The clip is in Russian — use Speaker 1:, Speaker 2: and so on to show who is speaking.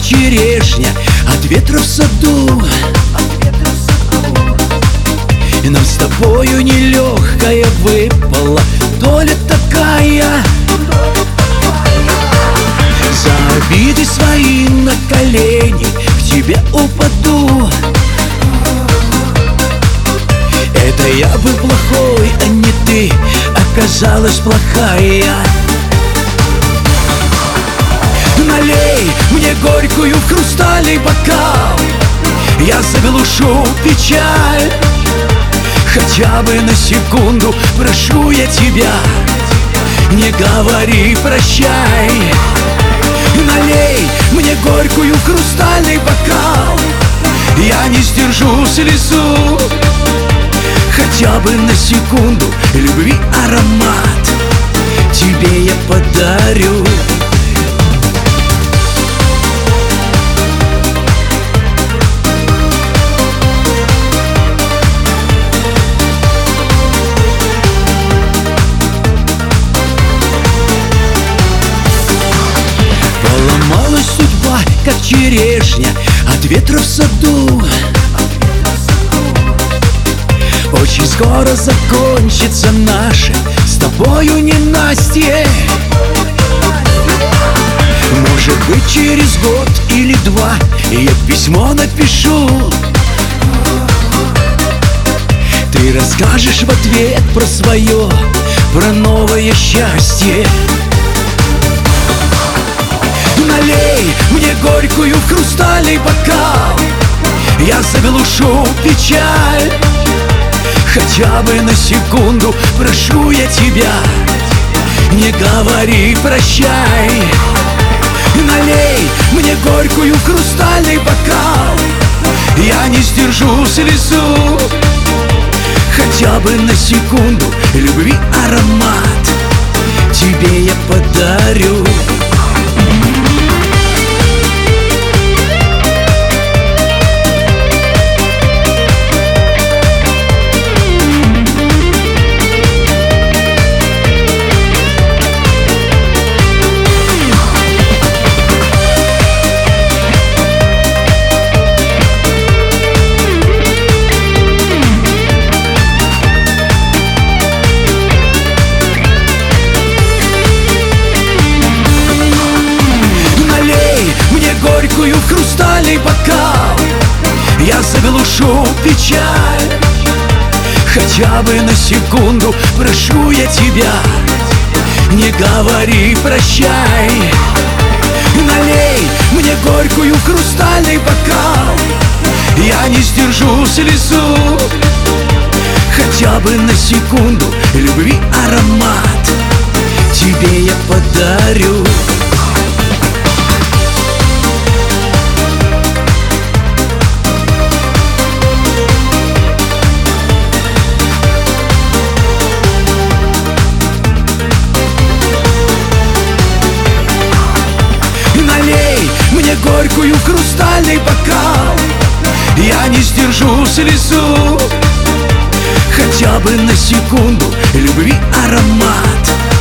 Speaker 1: черешня от ветра в саду. И нам с тобою нелегкая выпала доля такая. За обиды свои на колени к тебе упаду. Это я был плохой, а не ты оказалась плохая. Налей мне горькую в хрустальный бокал, я заглушу печаль. Хотя бы на секунду прошу я тебя, не говори прощай. Налей мне горькую в хрустальный бокал, я не сдержу слезу. Хотя бы на секунду любви аромат тебе я подарю. Поломалась судьба, как черешня от ветра в саду. Очень скоро закончится наше с тобою ненастье. Может быть, через год или два я письмо напишу. Ты расскажешь в ответ про свое, про новое счастье. Налей мне горькую в хрустальный бокал, я заглушу печаль. Хотя бы на секунду прошу я тебя, не говори прощай. Налей мне горькую в хрустальный бокал, я не сдержу слезу. Хотя бы на секунду любви аромат тебе я подарю. Горькую в хрустальный бокал, я заглушу печаль. Хотя бы на секунду прошу я тебя, не говори прощай. Налей мне горькую в хрустальный бокал, я не сдержу слезу. Хотя бы на секунду любви аромат тебе я подарю. Налей мне горькую в хрустальный бокал, я не сдержу слезу. Хотя бы на секунду любви аромат